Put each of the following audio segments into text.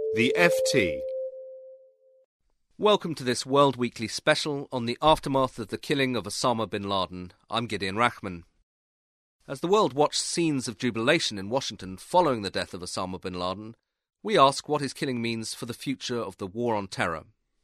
The FT. Welcome to this World Weekly special on the aftermath of the killing of Osama bin Laden. I'm Gideon Rachman. As the world watched scenes of jubilation in Washington following the death of Osama bin Laden, we ask what his killing means for the future of the war on terror.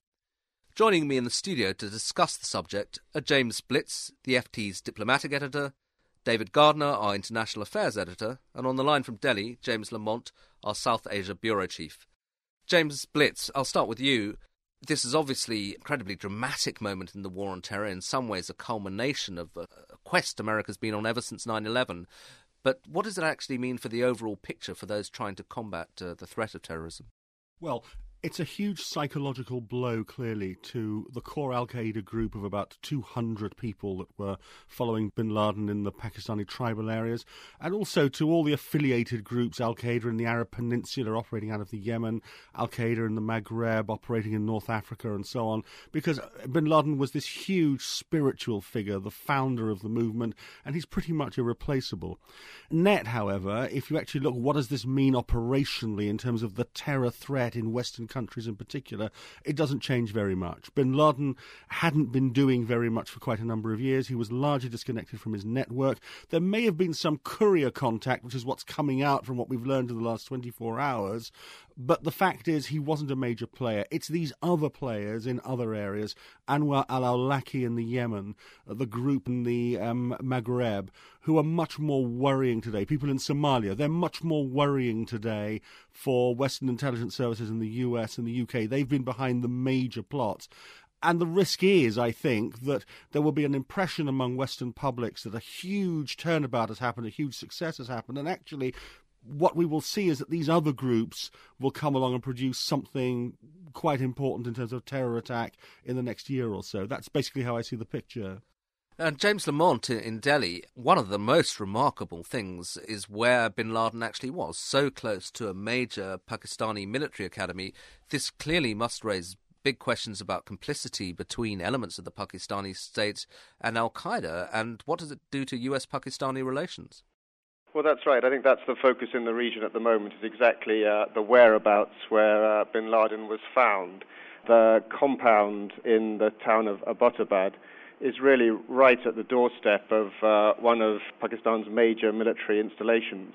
Joining me in the studio to discuss the subject are James Blitz, the FT's diplomatic editor, David Gardner, our international affairs editor, and on the line from Delhi, James Lamont, our South Asia bureau chief. James Blitz, I'll start with you. This is obviously an incredibly dramatic moment in the war on terror, in some ways a culmination of a quest America's been on ever since 9/11. But what does it actually mean for the overall picture for those trying to combat the threat of terrorism? Well, it's a huge psychological blow, clearly, to the core al-Qaeda group of about 200 people that were following bin Laden in the Pakistani tribal areas, and also to all the affiliated groups, al-Qaeda in the Arab Peninsula operating out of the Yemen, al-Qaeda in the Maghreb operating in North Africa, and so on, because bin Laden was this huge spiritual figure, the founder of the movement, and he's pretty much irreplaceable. Net, however, if you actually look, what does this mean operationally in terms of the terror threat in Western countries in particular, it doesn't change very much. Bin Laden hadn't been doing very much for quite a number of years. He was largely disconnected from his network. There may have been some courier contact, which is what's coming out from what we've learned in the last 24 hours, but the fact is he wasn't a major player. It's these other players in other areas, Anwar al-Awlaki in the Yemen, the group in the Maghreb, who are much more worrying today. People in Somalia, they're much more worrying today for Western intelligence services in the US and the UK. They've been behind the major plots. And the risk is, I think, that there will be an impression among Western publics that a huge turnabout has happened, a huge success has happened, and actually what we will see is that these other groups will come along and produce something quite important in terms of terror attack in the next year or so. That's basically how I see the picture. And James Lamont in Delhi, one of the most remarkable things is where bin Laden actually was, so close to a major Pakistani military academy. This clearly must raise big questions about complicity between elements of the Pakistani state and al-Qaeda, and what does it do to US-Pakistani relations? Well, that's right. I think that's the focus in the region at the moment, is exactly the whereabouts where bin Laden was found. The compound in the town of Abbottabad is really right at the doorstep of one of Pakistan's major military installations,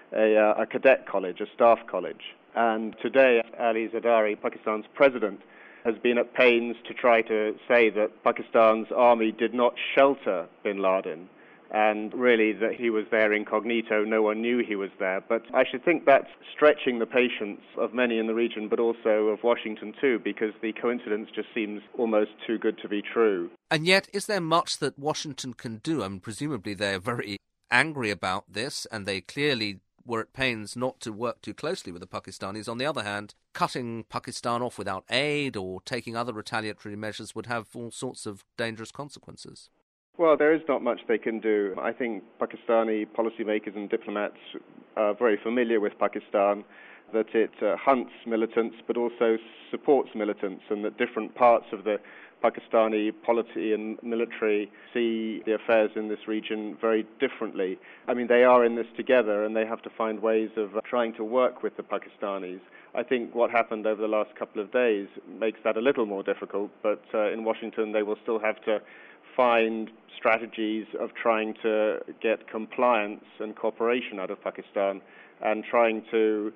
a cadet college, a staff college. And today, Ali Zardari, Pakistan's president, has been at pains to try to say that Pakistan's army did not shelter bin Laden, and really that he was there incognito, no one knew he was there. But I should think that's stretching the patience of many in the region, but also of Washington too, because the coincidence just seems almost too good to be true. And yet, is there much that Washington can do? I mean, presumably they're very angry about this, and they clearly were at pains not to work too closely with the Pakistanis. On the other hand, cutting Pakistan off without aid or taking other retaliatory measures would have all sorts of dangerous consequences. Well, there is not much they can do. I think Pakistani policymakers and diplomats are very familiar with Pakistan, that it hunts militants but also supports militants, and that different parts of the Pakistani polity and military see the affairs in this region very differently. I mean, they are in this together, and they have to find ways of trying to work with the Pakistanis. I think what happened over the last couple of days makes that a little more difficult, but in Washington they will still have to find strategies of trying to get compliance and cooperation out of Pakistan, and trying to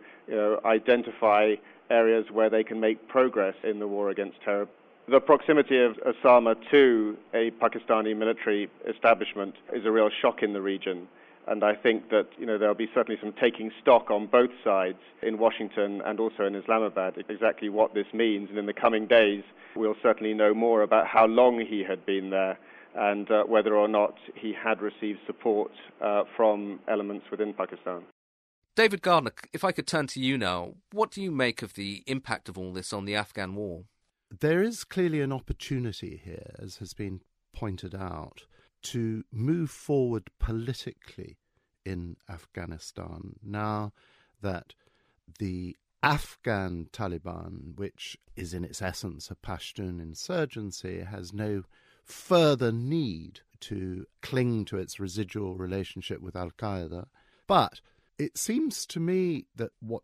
identify areas where they can make progress in the war against terror. The proximity of Osama to a Pakistani military establishment is a real shock in the region. And I think that there'll be certainly some taking stock on both sides in Washington and also in Islamabad, exactly what this means. And in the coming days, we'll certainly know more about how long he had been there and whether or not he had received support from elements within Pakistan. David Gardner, if I could turn to you now, what do you make of the impact of all this on the Afghan war? There is clearly an opportunity here, as has been pointed out, to move forward politically in Afghanistan now that the Afghan Taliban, which is in its essence a Pashtun insurgency, has no further need to cling to its residual relationship with al-Qaeda. But it seems to me that what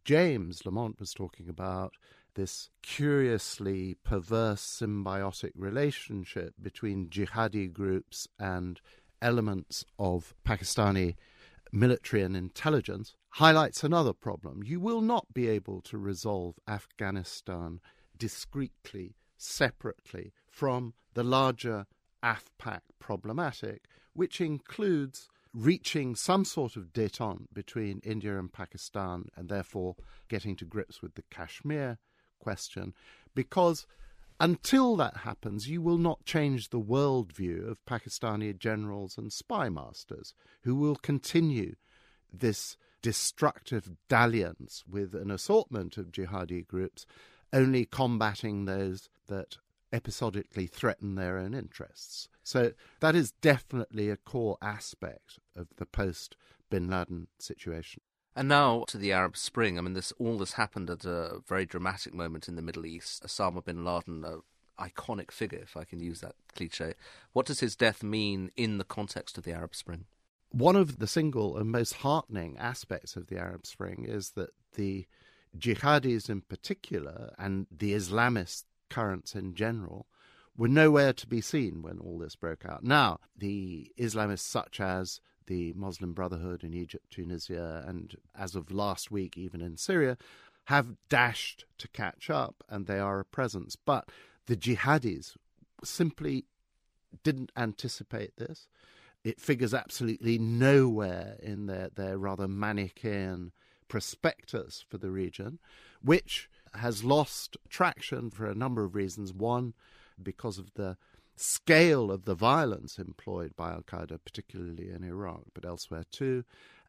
James Lamont was talking about this curiously perverse symbiotic relationship between jihadi groups and elements of Pakistani military and intelligence, highlights another problem. You will not be able to resolve Afghanistan discreetly, separately from the larger AFPAC problematic, which includes reaching some sort of détente between India and Pakistan and therefore getting to grips with the Kashmir question, because until that happens, you will not change the worldview of Pakistani generals and spy masters who will continue this destructive dalliance with an assortment of jihadi groups, only combating those that episodically threaten their own interests. So that is definitely a core aspect of the post-Bin Laden situation. And now to the Arab Spring. I mean, all this happened at a very dramatic moment in the Middle East. Osama bin Laden, an iconic figure, if I can use that cliche. What does his death mean in the context of the Arab Spring? One of the single and most heartening aspects of the Arab Spring is that the jihadis in particular, and the Islamist currents in general, were nowhere to be seen when all this broke out. Now, the Islamists such as the Muslim Brotherhood in Egypt, Tunisia, and as of last week, even in Syria, have dashed to catch up, and they are a presence. But the jihadis simply didn't anticipate this. It figures absolutely nowhere in their rather Manichaean prospectus for the region, which has lost traction for a number of reasons. One, because of the scale of the violence employed by al-Qaeda, particularly in Iraq, but elsewhere too.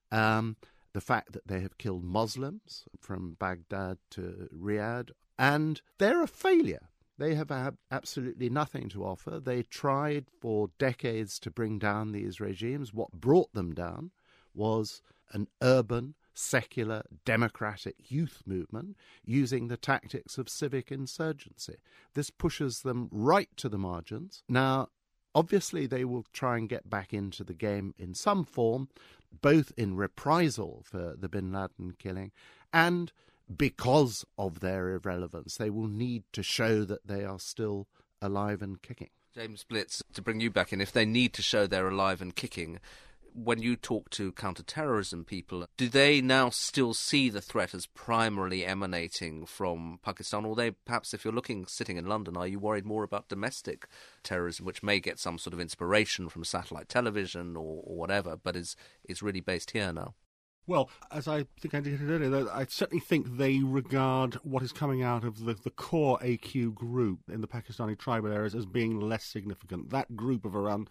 The fact that they have killed Muslims from Baghdad to Riyadh, and they're a failure. They have absolutely nothing to offer. They tried for decades to bring down these regimes. What brought them down was an urban, secular, democratic youth movement using the tactics of civic insurgency. This pushes them right to the margins. Now, obviously, they will try and get back into the game in some form, both in reprisal for the bin Laden killing and because of their irrelevance. They will need to show that they are still alive and kicking. James Blitz, to bring you back in, if they need to show they're alive and kicking, when you talk to counter-terrorism people, do they now still see the threat as primarily emanating from Pakistan? Or they, perhaps if you're sitting in London, are you worried more about domestic terrorism, which may get some sort of inspiration from satellite television or whatever, but is really based here now? Well, as I think I indicated earlier, I certainly think they regard what is coming out of the core AQ group in the Pakistani tribal areas as being less significant. That group of around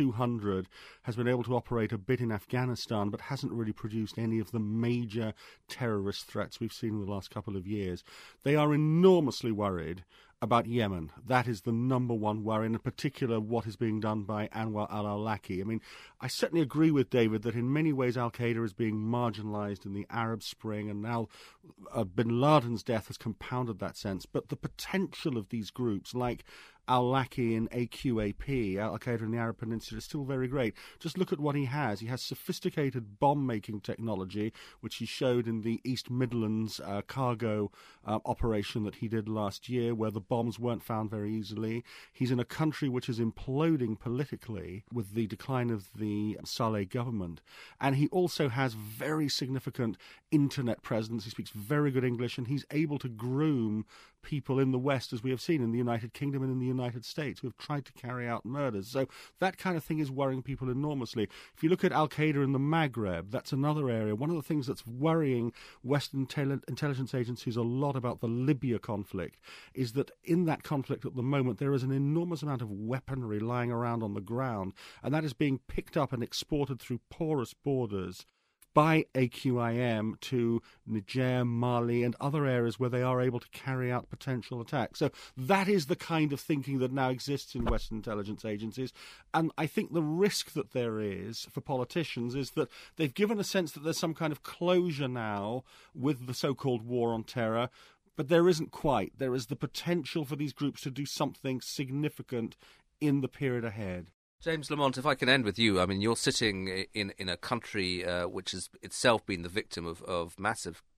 200 has been able to operate a bit in Afghanistan, but hasn't really produced any of the major terrorist threats we've seen in the last couple of years. They are enormously worried about Yemen. That is the number one worry, and in particular what is being done by Anwar al-Awlaki. I mean, I certainly agree with David that in many ways al-Qaeda is being marginalized in the Arab Spring, and now bin Laden's death has compounded that sense. But the potential of these groups, like al-Awlaki and AQAP, al-Qaeda in the Arab Peninsula, is still very great. Just look at what he has. He has sophisticated bomb-making technology, which he showed in the East Midlands cargo operation that he did last year, where the bombs weren't found very easily. He's in a country which is imploding politically with the decline of the Saleh government. And he also has very significant internet presence. He speaks very good English, and he's able to groom people in the West, as we have seen in the United Kingdom and in the United States, who have tried to carry out murders. So that kind of thing is worrying people enormously. If you look at al-Qaeda in the Maghreb, that's another area. One of the things that's worrying Western intelligence agencies a lot about the Libya conflict is that in that conflict at the moment there is an enormous amount of weaponry lying around on the ground, and that is being picked up and exported through porous borders by AQIM to Niger, Mali, and other areas where they are able to carry out potential attacks. So that is the kind of thinking that now exists in Western intelligence agencies. And I think the risk that there is for politicians is that they've given a sense that there's some kind of closure now with the so-called war on terror, but there isn't quite. There is the potential for these groups to do something significant in the period ahead. James Lamont, if I can end with you, I mean, you're sitting in a country which has itself been the victim of massive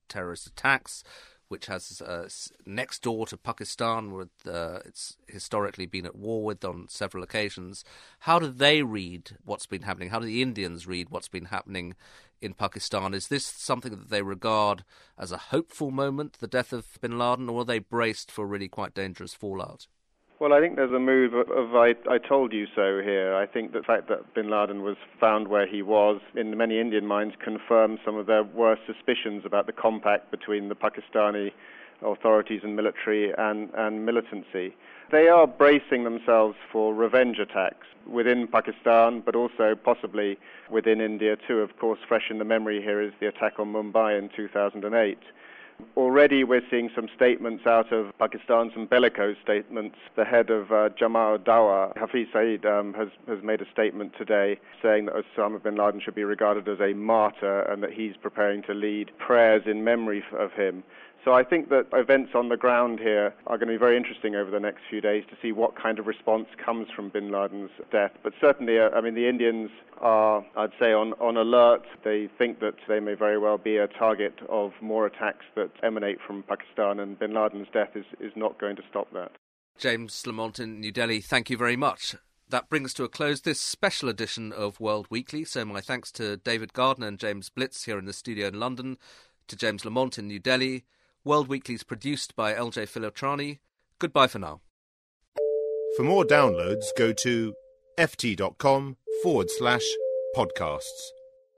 terrorist attacks, which has next door to Pakistan, with it's historically been at war with on several occasions. How do they read what's been happening? How do the Indians read what's been happening in Pakistan? Is this something that they regard as a hopeful moment, the death of bin Laden, or are they braced for really quite dangerous fallout? Well, I think there's a move of I told you so here. I think the fact that bin Laden was found where he was, in many Indian minds, confirms some of their worst suspicions about the compact between the Pakistani authorities and military and militancy. They are bracing themselves for revenge attacks within Pakistan, but also possibly within India too. Of course, fresh in the memory here is the attack on Mumbai in 2008. Already we're seeing some statements out of Pakistan, some bellicose statements. The head of Jamaat-ud-Dawa, Hafiz Saeed, has made a statement today saying that Osama bin Laden should be regarded as a martyr and that he's preparing to lead prayers in memory of him. So I think that events on the ground here are going to be very interesting over the next few days to see what kind of response comes from bin Laden's death. But certainly, the Indians are, I'd say, on alert. They think that they may very well be a target of more attacks that emanate from Pakistan, and bin Laden's death is not going to stop that. James Lamont in New Delhi, thank you very much. That brings to a close this special edition of World Weekly. So my thanks to David Gardner and James Blitz here in the studio in London, to James Lamont in New Delhi. World Weekly is produced by LJ Filotrani. Goodbye for now. For more downloads, go to ft.com/podcasts.